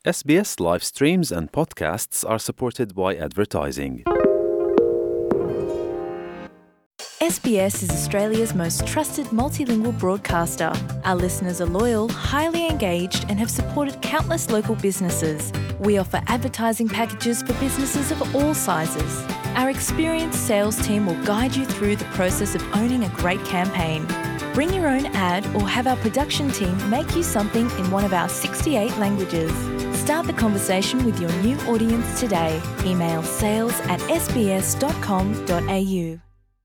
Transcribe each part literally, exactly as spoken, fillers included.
S B S live streams and podcasts are supported by advertising. S B S is Australia's most trusted multilingual broadcaster. Our listeners are loyal, highly engaged, and have supported countless local businesses. We offer advertising packages for businesses of all sizes. Our experienced sales team will guide you through the process of owning a great campaign. Bring your own ad or have our production team make you something in one of our sixty-eight languages. Start the conversation with your new audience today. Email sales at s b s dot com dot a u.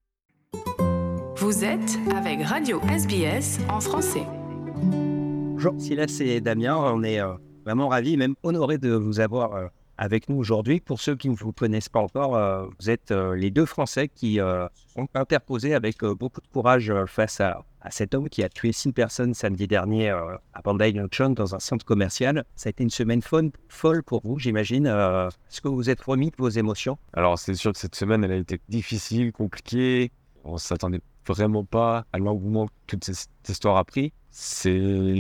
Vous êtes avec Radio S B S en français. Bonjour, Silas et Damien, on est euh, vraiment ravis, même honorés de vous avoir euh, avec nous aujourd'hui. Pour ceux qui ne vous connaissent pas encore, euh, vous êtes euh, les deux Français qui euh, se sont interposés avec euh, beaucoup de courage euh, face à, à cet homme qui a tué six personnes samedi dernier euh, à Bandai Junction dans un centre commercial. Ça a été une semaine folle, folle pour vous, j'imagine. Euh, est-ce que vous vous êtes remis de vos émotions? Alors, c'est sûr que cette semaine, elle a été difficile, compliquée. On ne s'attendait vraiment pas à l'engouement que toute cette histoire a pris. C'est,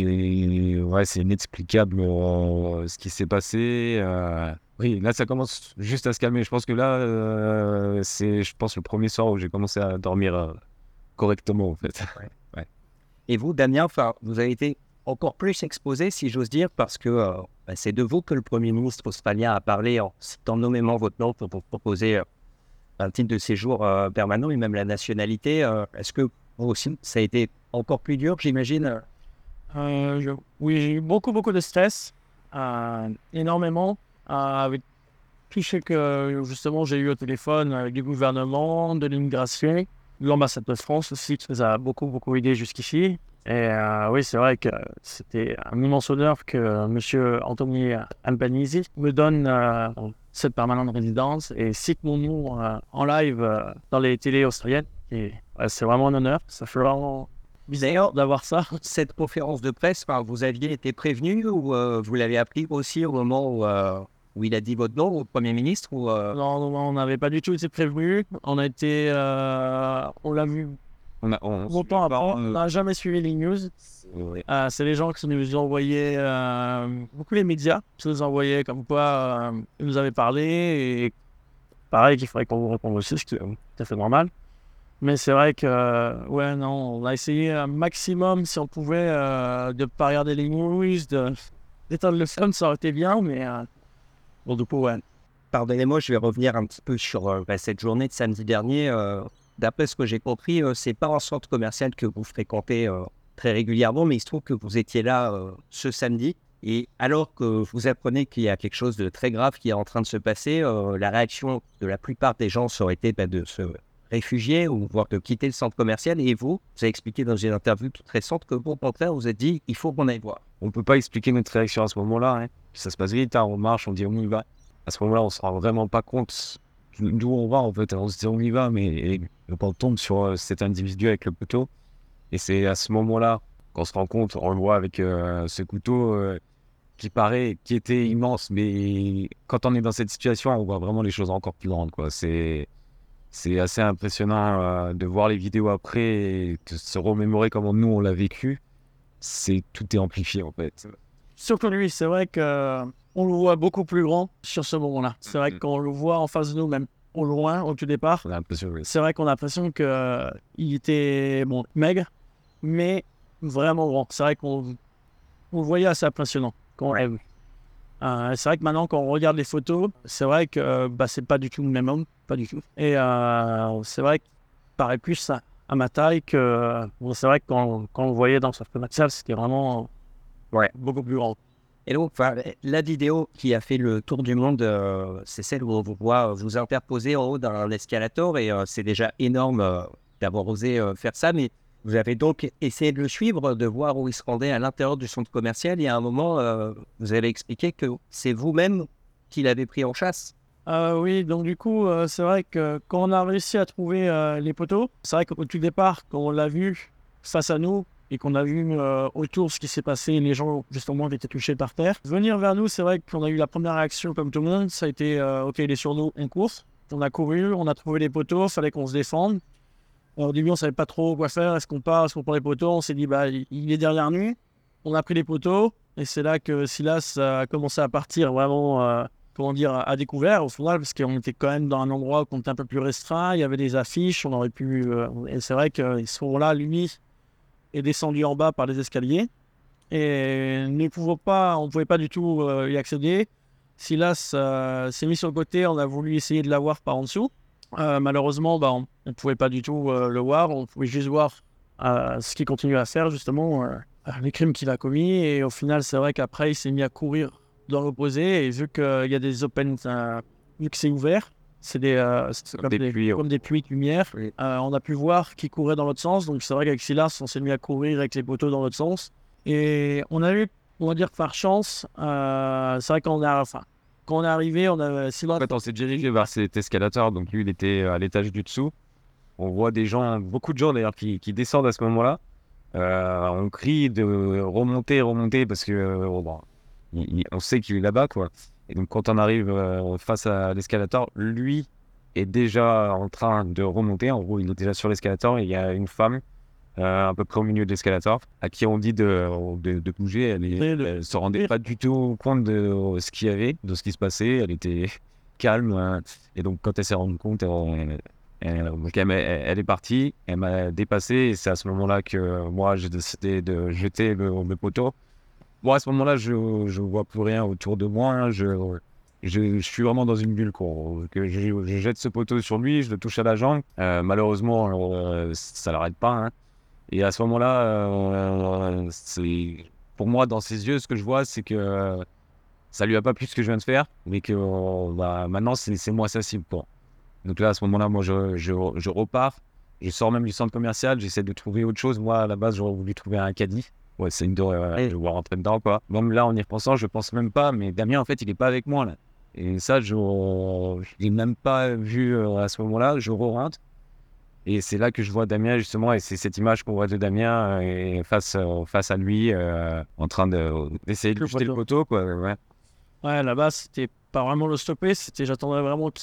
ouais, c'est inexplicable euh, ce qui s'est passé. Euh, oui, là, ça commence juste à se calmer. Je pense que là, euh, c'est je pense, le premier soir où j'ai commencé à dormir euh, correctement, en fait. Ouais. Ouais. Et vous, Damien, enfin, vous avez été encore plus exposé, si j'ose dire, parce que euh, bah, c'est de vous que le Premier ministre australien a parlé en citant nommément votre nom pour vous proposer euh, un titre de séjour euh, permanent et même la nationalité. Euh, est-ce que vous aussi, ça a été encore plus dur, j'imagine? euh, je, Oui, j'ai eu beaucoup, beaucoup de stress, euh, énormément, euh, avec tout ce que justement j'ai eu au téléphone avec du gouvernement, de l'immigration, l'ambassade de France aussi, qui nous a beaucoup, beaucoup aidé jusqu'ici. Et euh, oui, c'est vrai que c'était un immense honneur que M. Anthony Albanese me donne euh, cette permanente résidence et cite mon nom euh, en live euh, dans les télés australiennes. Et ouais, c'est vraiment un honneur. Ça fait vraiment bizarre d'avoir ça. Cette conférence de presse, enfin, vous aviez été prévenu ou euh, vous l'avez appris aussi au moment où, euh, où il a dit votre nom au Premier ministre ou, euh... Non, non, on n'avait pas du tout été prévenu. On a été, euh, on l'a vu. On a, on, Longtemps après, pas, euh... on n'a jamais suivi les news. Oui. Euh, c'est les gens qui nous ont envoyé, euh, beaucoup les médias, qui nous ont envoyé comme quoi euh, ils nous avaient parlé. Et pareil, qu'il faudrait qu'on vous réponde aussi, ce qui est tout à fait normal. Mais c'est vrai que, euh, ouais, non, on a essayé un maximum, si on pouvait, euh, de ne pas regarder les news, de, d'éteindre le phone, ça aurait été bien, mais euh, bon, du coup, ouais. Pardonnez-moi, je vais revenir un petit peu sur euh, bah, cette journée de samedi dernier. Euh, D'après ce que j'ai compris, euh, c'est pas un centre commercial que vous fréquentez euh, très régulièrement, mais il se trouve que vous étiez là euh, ce samedi. Et alors que vous apprenez qu'il y a quelque chose de très grave qui est en train de se passer, euh, la réaction de la plupart des gens ça aurait été bah, de se réfugier ou voire de quitter le centre commercial. Et vous, vous avez expliqué dans une interview toute récente que vous, au contraire, vous êtes dit il faut qu'on aille voir. On ne peut pas expliquer notre réaction à ce moment-là. Hein. Ça se passe vite, hein, on marche, on dit on y va. À ce moment-là, on ne se rend vraiment pas compte d'où on va, en fait. On se dit on y va, mais on tombe sur euh, cet individu avec le couteau. Et c'est à ce moment-là qu'on se rend compte, on le voit avec euh, ce couteau euh, qui paraît, qui était immense. Mais quand on est dans cette situation, on voit vraiment les choses encore plus grandes, quoi. C'est, c'est assez impressionnant euh, de voir les vidéos après et de se remémorer comment nous, on l'a vécu. C'est, tout est amplifié, en fait. Surtout lui, c'est vrai que on le voit beaucoup plus grand sur ce moment-là. C'est vrai qu'on le voit en face de nous, même au loin, au tout départ. On a l'impression, oui. C'est vrai qu'on a l'impression qu'il euh, était bon, maigre, mais vraiment grand. C'est vrai qu'on on le voyait assez impressionnant quand on l'a vu. Euh, c'est vrai que maintenant, quand on regarde les photos, c'est vrai que euh, bah, c'est pas du tout le même homme, pas du tout. Et euh, c'est vrai qu'il paraît plus à, à ma taille que. Bon, c'est vrai que quand, quand on le voyait dans sa commercial, c'était vraiment ouais, beaucoup plus grand. Et donc, la vidéo qui a fait le tour du monde, euh, c'est celle où on vous voit vous interposer en haut d'un escalator et euh, c'est déjà énorme euh, d'avoir osé euh, faire ça, mais vous avez donc essayé de le suivre, de voir où il se rendait à l'intérieur du centre commercial et à un moment, euh, vous avez expliqué que c'est vous-même qui l'avez pris en chasse. Euh, oui, donc du coup, euh, c'est vrai que quand on a réussi à trouver euh, les poteaux, c'est vrai qu'au tout départ, quand on l'a vu face à nous, et qu'on a vu euh, autour ce qui s'est passé, les gens justement qui étaient touchés par terre. Venir vers nous, c'est vrai qu'on a eu la première réaction comme tout le monde, ça a été euh, ok, il est sur nous, on court. On a couru, on a trouvé les poteaux, il fallait qu'on se défende. Alors, au début, on ne savait pas trop quoi faire, est-ce qu'on part, est-ce qu'on prend les poteaux, on s'est dit bah il est derrière nous, on a pris les poteaux, Et c'est là que Silas a commencé à partir vraiment, euh, comment dire, à découvert au final, parce qu'on était quand même dans un endroit où on était un peu plus restreint. Il y avait des affiches, on aurait pu. Euh, et c'est vrai que ce moment-là, lui est descendu en bas par les escaliers. Et ne pouvons pas, on ne pouvait pas du tout euh, y accéder. Silas euh, s'est mis sur le côté, on a voulu essayer de l'avoir par en dessous. Euh, malheureusement, bah, on ne pouvait pas du tout euh, le voir, on pouvait juste voir euh, ce qu'il continue à faire, justement, euh, les crimes qu'il a commis. Et au final, c'est vrai qu'après, il s'est mis à courir dans l'opposé. Et vu qu'il euh, y a des open, euh, vu que c'est ouvert, c'est, des, euh, c'est comme, Comme des des, puits, comme des puits de lumière, Oui. euh, on a pu voir qu'il courait dans l'autre sens. Donc c'est vrai qu'avec Silas, on s'est mis à courir avec les poteaux dans l'autre sens. Et on a eu, on va dire par chance, euh, c'est vrai qu'on a, enfin, quand on est arrivé, on a Silas. En fait, on s'est dirigé vers cet escalateur, donc lui, il était à l'étage du dessous. On voit des gens, beaucoup de gens d'ailleurs, qui, qui descendent à ce moment-là. Euh, on crie de remonter, remonter, parce que euh, bon, il, il, on sait qu'il est là-bas, quoi. Et donc, quand on arrive euh, face à l'escalator, lui est déjà en train de remonter. En gros, il est déjà sur l'escalator et il y a une femme Euh, à peu près au milieu de l'escalator, à qui on dit de, de, de bouger. Elle ne se rendait pas du tout compte de ce qu'il y avait, de ce qui se passait. Elle était calme. Hein. Et donc, quand elle s'est rendue compte, elle, elle, elle, elle est partie. Elle m'a dépassé. Et c'est à ce moment-là que moi, j'ai décidé de jeter le, le poteau. Bon, à ce moment-là, je ne vois plus rien autour de moi. Hein. Je, je, je suis vraiment dans une bulle. Quoi. Que je, je jette ce poteau sur lui, je le touche à la jambe. Euh, malheureusement, euh, ça ne l'arrête pas. Hein. Et à ce moment-là, euh, c'est... pour moi, dans ses yeux, ce que je vois, c'est que euh, ça lui a pas plu ce que je viens de faire, mais que euh, bah, maintenant, c'est, c'est moi sa cible. Quoi. Donc là, à ce moment-là, moi, je, je, je repars. Je sors même du centre commercial. J'essaie de trouver autre chose. Moi, à la base, j'aurais voulu trouver un caddie. Ouais, c'est une dorée. Euh, je vais rentrer dedans, quoi. Bon, là, en y repensant, je pense même pas. Mais Damien, en fait, il est pas avec moi, là. Et ça, je ne l'ai même pas vu euh, à ce moment-là. Je re-rentre. Et c'est là que je vois Damien, justement, et c'est cette image qu'on voit de Damien euh, et face, euh, face à lui, euh, en train de, d'essayer de jeter le poteau, quoi. Ouais, ouais là-bas, c'était pas vraiment le stopper, c'était j'attendais vraiment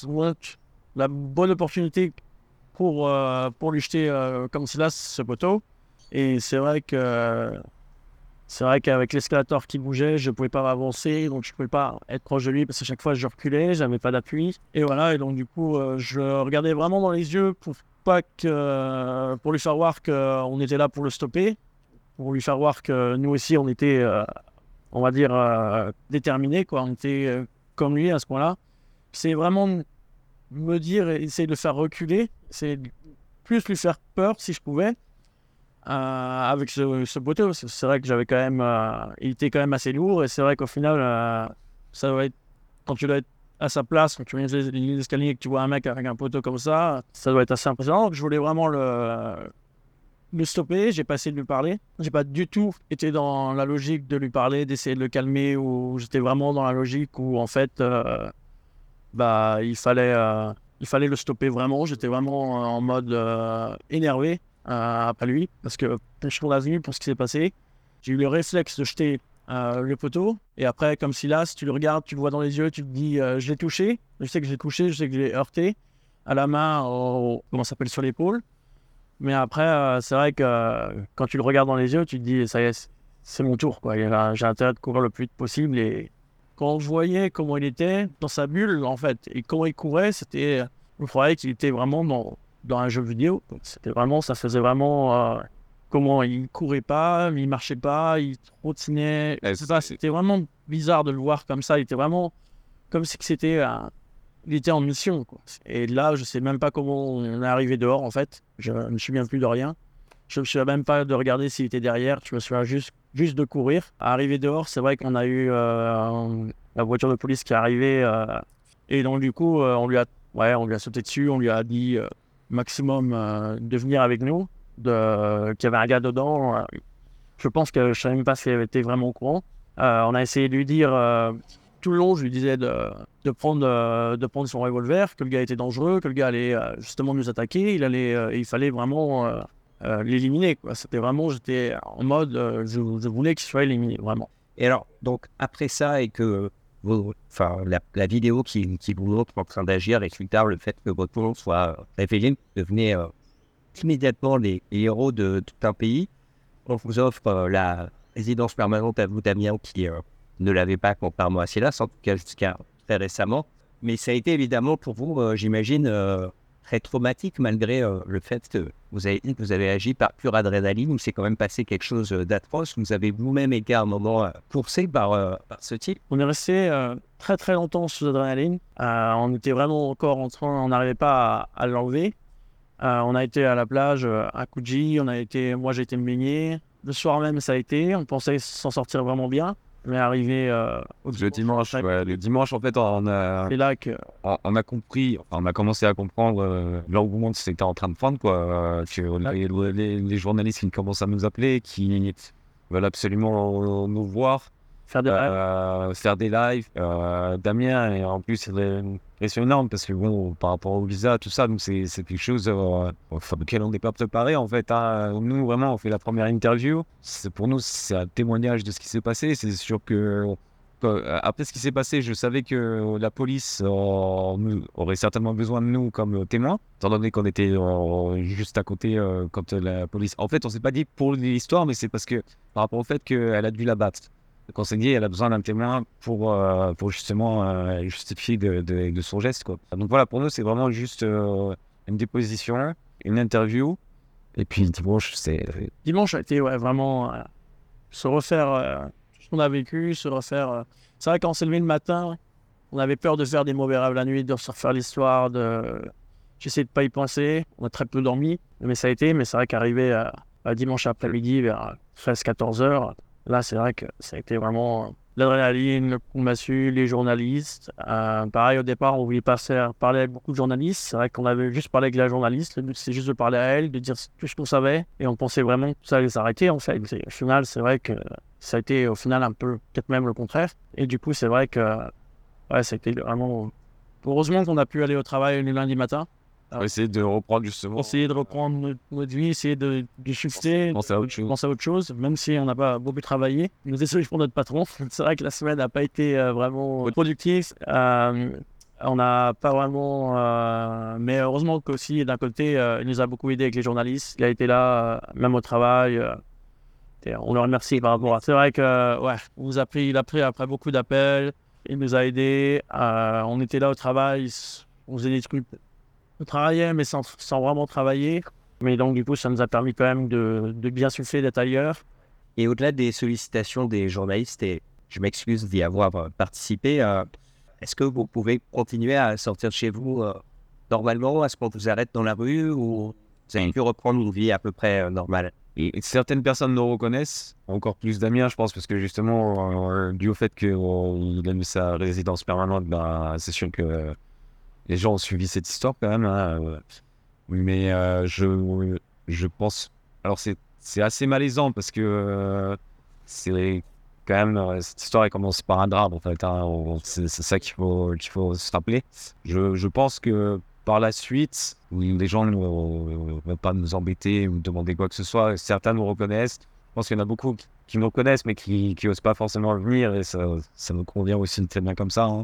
la bonne opportunité pour, euh, pour lui jeter euh, comme Silas ce poteau. Et c'est vrai que c'est vrai qu'avec l'escalator qui bougeait, je pouvais pas avancer, donc je pouvais pas être proche de lui parce qu'à chaque fois je reculais, j'avais pas d'appui. Et voilà, et donc du coup, euh, je regardais vraiment dans les yeux pour pas que pour lui faire voir qu'on était là pour le stopper, pour lui faire voir que nous aussi on était, euh, on va dire, euh, déterminés, quoi. On était euh, comme lui à ce point-là. C'est vraiment me dire, essayer de le faire reculer, c'est plus lui faire peur si je pouvais. Euh, avec ce, ce poteau, c'est, c'est vrai que j'avais quand même, euh, il était quand même assez lourd et c'est vrai qu'au final, euh, ça doit être, quand tu dois être à sa place, quand tu viens les, les escaliers et que tu vois un mec avec un poteau comme ça, ça doit être assez impressionnant. Donc je voulais vraiment le, le stopper, j'ai pas essayé de lui parler. J'ai pas du tout été dans la logique de lui parler, d'essayer de le calmer, ou j'étais vraiment dans la logique où en fait, euh, bah, il fallait, euh, il fallait le stopper vraiment. J'étais vraiment en mode euh, énervé. Euh, après lui, parce que je suis revenu pour ce qui s'est passé. J'ai eu le réflexe de jeter euh, le poteau, et après, comme Silas, tu le regardes, tu le vois dans les yeux, tu te dis euh, je l'ai touché, je sais que je l'ai touché, je sais que je l'ai heurté à la main, au, comment ça s'appelle, sur l'épaule. Mais après, euh, c'est vrai que euh, quand tu le regardes dans les yeux, tu te dis ça y est, c'est mon tour, quoi. J'ai intérêt de courir le plus vite possible. Et quand je voyais comment il était dans sa bulle, en fait, et comment il courait, c'était, je croyais qu'il était vraiment dans dans un jeu vidéo. Donc c'était vraiment, ça faisait vraiment euh, comment il courait pas, il marchait pas, il trottinait. Je sais pas, c'était vraiment bizarre de le voir comme ça. Il était vraiment comme si c'était, euh, il était en mission, quoi. Et là, je sais même pas comment on est arrivé dehors, en fait. Je ne me souviens plus de rien. Je me souviens même pas de regarder s'il était derrière. Je me souviens juste, juste de courir. Arrivé dehors, c'est vrai qu'on a eu euh, la voiture de police qui est arrivée. Euh, et donc, du coup, euh, on lui a, ouais, on lui a sauté dessus. On lui a dit euh, maximum euh, de venir avec nous, de, qu'il y avait un gars dedans. Euh, je pense que je ne savais même pas s'il avait été vraiment au courant. Euh, on a essayé de lui dire, euh, tout le long, je lui disais de, de, prendre, euh, de prendre son revolver, que le gars était dangereux, que le gars allait euh, justement nous attaquer. Il, allait, euh, il fallait vraiment euh, euh, l'éliminer, quoi. C'était vraiment, j'étais en mode, euh, je, je voulais qu'il soit éliminé, vraiment. Et alors, donc, après ça, et que vous, enfin, la, la vidéo qui, qui vous montre en train d'agir, et plus tard, le fait que votre nom soit révélé, vous devenez euh, immédiatement les, les héros de tout un pays. On vous offre euh, la résidence permanente à vous, Damien, qui euh, ne l'avait pas contrairement à Silas, en tout cas jusqu'à très récemment. Mais ça a été évidemment pour vous, euh, j'imagine, euh, très traumatique malgré euh, le fait que vous avez dit que vous avez agi par pure adrénaline, où c'est quand même passé quelque chose d'atroce. Vous avez vous-même été à un moment euh, poussé par, euh, par ce type. On est resté euh, très très longtemps sous adrénaline. Euh, on était vraiment encore en train, on n'arrivait pas à, à l'enlever. Euh, on a été à la plage euh, à Coogee, on a été, moi j'ai été me baigner. Le soir même ça a été, on pensait s'en sortir vraiment bien. Mais arrivé euh, Le dimanche, ouais, le dimanche, en fait, on a, c'est là que on, on a compris, enfin, on a commencé à comprendre euh, l'engouement que c'était en train de prendre, quoi. Euh, que les, les, les journalistes qui commencent à nous appeler, qui veulent absolument nous voir, faire des rêves. euh, faire des lives. Euh, Damien, et en plus, c'est impressionnant parce que, bon, par rapport au visa, tout ça, donc c'est c'est quelque chose euh, auquel on n'est pas préparé, en fait. Hein. Nous, vraiment, on fait la première interview. C'est, pour nous, c'est un témoignage de ce qui s'est passé. C'est sûr que, que, après ce qui s'est passé, je savais que la police euh, nous, aurait certainement besoin de nous comme témoins, étant donné qu'on était euh, juste à côté euh, quand la police... En fait, on s'est pas dit pour l'histoire, mais c'est parce que, par rapport au fait qu'elle a dû la battre. Le conseiller, elle a besoin d'un témoin pour, euh, pour justement euh, justifier de, de, de son geste, quoi. Donc voilà, pour nous, c'est vraiment juste euh, une déposition, une interview, et puis dimanche, c'est... Dimanche a été ouais, vraiment euh, se refaire euh, tout ce qu'on a vécu, se refaire... Euh... C'est vrai, quand on s'est levé le matin, on avait peur de faire des mauvais rêves la nuit, de se refaire l'histoire, de... J'essayais de pas y penser, on a très peu dormi, mais ça a été, mais c'est vrai qu'arrivé à, à dimanche après-midi, vers treize quatorze heures, là, c'est vrai que ça a été vraiment l'adrénaline, le coup de massue, les journalistes. Euh, pareil, au départ, on voulait pas faire parler avec beaucoup de journalistes. C'est vrai qu'on avait juste parlé avec la journaliste. Le but, c'est juste de parler à elle, de dire tout ce qu'on savait. Et on pensait vraiment que ça allait s'arrêter, en fait. Et au final, c'est vrai que ça a été, au final, un peu, peut-être même le contraire. Et du coup, c'est vrai que, ouais, ça a été vraiment... Heureusement qu'on a pu aller au travail le lundi matin. On va essayer de reprendre justement. Essayer de reprendre notre, notre vie, essayer de, de shifter, penser à autre chose. penser à autre chose, même si on n'a pas beaucoup travaillé. Nous désolé pour notre patron. C'est vrai que la semaine n'a pas été euh, vraiment productive. Euh, on n'a pas vraiment... Euh, mais heureusement qu'aussi, d'un côté, euh, il nous a beaucoup aidé avec les journalistes. Il a été là, euh, même au travail. Euh, et on le remercie par rapport à... C'est vrai que, euh, ouais, on nous a pris, il a pris après beaucoup d'appels. Il nous a aidés. Euh, on était là au travail. On faisait des trucs... On travaillait, mais sans, sans vraiment travailler. Mais donc, du coup, ça nous a permis quand même de, de bien souffler, d'être ailleurs. Et au-delà des sollicitations des journalistes, et je m'excuse d'y avoir euh, participé, euh, est-ce que vous pouvez continuer à sortir de chez vous euh, normalement? Est-ce qu'on vous arrête dans la rue ou vous avez pu reprendre une vie à peu près euh, normale? Et certaines personnes nous reconnaissent, encore plus Damien, je pense, parce que justement, euh, dû au fait qu'il a mis sa résidence permanente, ben, c'est sûr que euh, les gens ont suivi cette histoire quand même. Hein. Mais euh, je, je pense... Alors, c'est, c'est assez malaisant parce que euh, c'est quand même... Cette histoire, elle commence par un drame, en fait. Hein. On, c'est, c'est ça qu'il faut, qu'il faut se rappeler. Je, je pense que par la suite, les gens ne vont pas nous embêter ou demander quoi que ce soit. Certains nous reconnaissent. Je pense qu'il y en a beaucoup qui nous reconnaissent, mais qui n'osent pas forcément venir. Et ça, ça nous convient aussi très bien comme ça. Hein.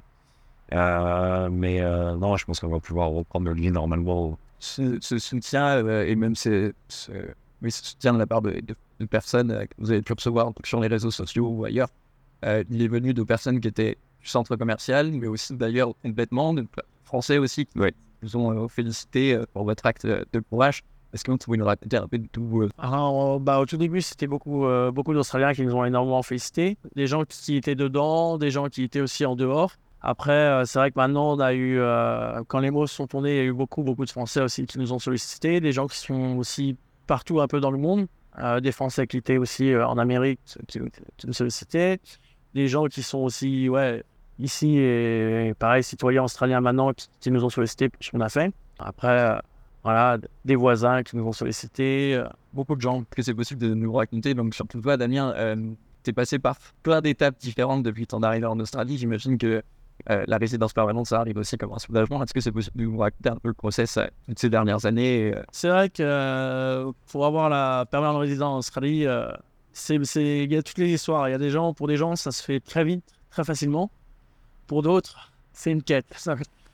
Euh, mais euh, non, je pense qu'on va pouvoir reprendre le vie normalement. Ce, ce soutien, euh, et même ce, ce, oui, ce soutien de la part de, de, de personnes euh, que vous avez pu recevoir sur les réseaux sociaux ou ailleurs, euh, il est venu de personnes qui étaient du centre commercial, mais aussi d'ailleurs complètement, de Français aussi, qui ouais. nous ont euh, félicité euh, pour votre acte de courage. Est-ce que vous pouvez nous raconter un peu de tout euh... Alors, bah, au tout début, c'était beaucoup, euh, beaucoup d'Australiens qui nous ont énormément félicité. Des gens qui étaient dedans, des gens qui étaient aussi en dehors. Après, euh, c'est vrai que maintenant, on a eu, euh, quand les mots sont tournés, il y a eu beaucoup, beaucoup de Français aussi qui nous ont sollicités, des gens qui sont aussi partout un peu dans le monde, euh, des Français qui étaient aussi euh, en Amérique qui, qui nous sollicitaient, des gens qui sont aussi, ouais, ici, et, et pareil, citoyens australiens maintenant qui, qui nous ont sollicité pour ce qu'on a fait. Après, euh, voilà, des voisins qui nous ont sollicités, euh, beaucoup de gens. Est-ce que c'est possible de nous raconter, donc surtout toi, Damien, euh, tu es passé par plein d'étapes différentes depuis ton arrivée en Australie. J'imagine que Euh, la résidence permanente, ça arrive aussi comme un soulagement. Est-ce que c'est possible de vous raconter un peu le process euh, de ces dernières années euh... C'est vrai que euh, pour avoir la permanente résidence en Australie, euh, c'est, c'est, il y a toutes les histoires. Il y a des gens, pour des gens, ça se fait très vite, très facilement. Pour d'autres, c'est une quête. Ça,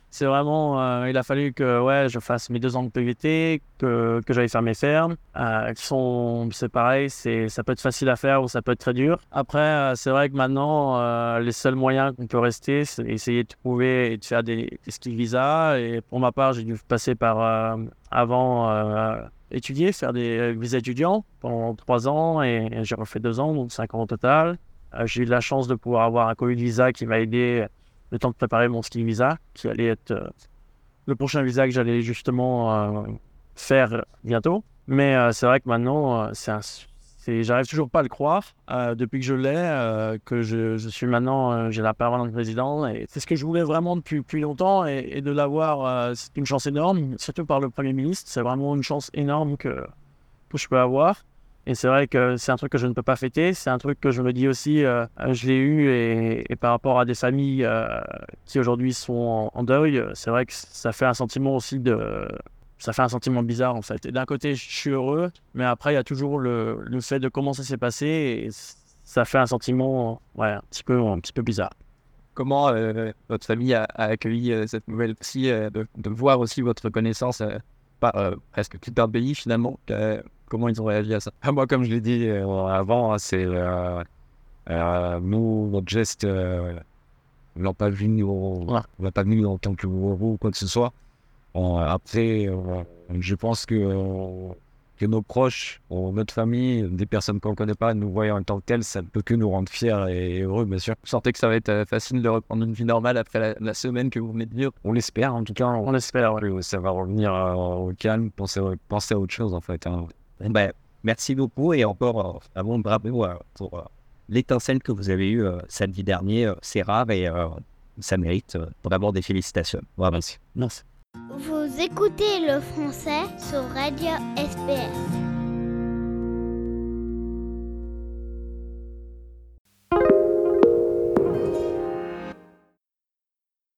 C'est vraiment, euh, il a fallu que ouais, je fasse mes deux ans de P V T, que, que j'aille faire mes fermes, euh, qui sont, c'est pareil, c'est, ça peut être facile à faire ou ça peut être très dur. Après, euh, c'est vrai que maintenant, euh, les seuls moyens qu'on peut rester, c'est essayer de trouver et de faire des, des skill visas. Et pour ma part, j'ai dû passer par, euh, avant, euh, étudier, faire des visas étudiants pendant trois ans et, et j'ai refait deux ans, donc cinq ans au total. Euh, j'ai eu de la chance de pouvoir avoir un Covid visa qui m'a aidé le temps de préparer mon ski visa, qui allait être euh, le prochain visa que j'allais justement euh, faire bientôt. Mais euh, c'est vrai que maintenant, euh, c'est un, c'est, j'arrive toujours pas à le croire, euh, depuis que je l'ai, euh, que je, je suis maintenant, euh, j'ai la permanence de résident. Et c'est ce que je voulais vraiment depuis, depuis longtemps, et, et de l'avoir, euh, c'est une chance énorme, surtout par le Premier ministre. C'est vraiment une chance énorme que, que je peux avoir. Et c'est vrai que c'est un truc que je ne peux pas fêter. C'est un truc que je me dis aussi, euh, je l'ai eu et, et par rapport à des familles euh, qui aujourd'hui sont en, en deuil, c'est vrai que ça fait un sentiment aussi de... Ça fait un sentiment bizarre en fait. Et d'un côté, je suis heureux, mais après, il y a toujours le, le fait de comment ça s'est passé et ça fait un sentiment ouais, un, petit peu, un petit peu bizarre. Comment euh, votre famille a, a accueilli euh, cette nouvelle aussi, euh, de, de voir aussi votre connaissance euh, par euh, presque tout un pays finalement euh, Comment ils ont réagi à ça? Ah, moi, comme je l'ai dit euh, avant, hein, c'est euh, euh, nous, notre geste, euh, on l'a pas vu, nous, on Ouais. l'a pas vu en tant que héros ou quoi que ce soit. On- après, euh, je pense que, euh, que nos proches, euh, notre famille, des personnes qu'on ne connaît pas, nous voyant en tant que tels, ça ne peut que nous rendre fiers et heureux, bien sûr. Vous sentez que ça va être euh, facile de reprendre une vie normale après la, la semaine que vous venez de vivre? On l'espère, en tout cas. On espère, ouais. que ça va revenir euh, au calme, penser, penser à autre chose, en fait. Hein. Ben, merci beaucoup et encore euh, vraiment bravo euh, pour euh, l'étincelle que vous avez eue euh, samedi dernier. Euh, c'est rare et euh, ça mérite euh, vraiment des félicitations. Voilà, merci. Merci. Vous écoutez le français sur Radio S B S.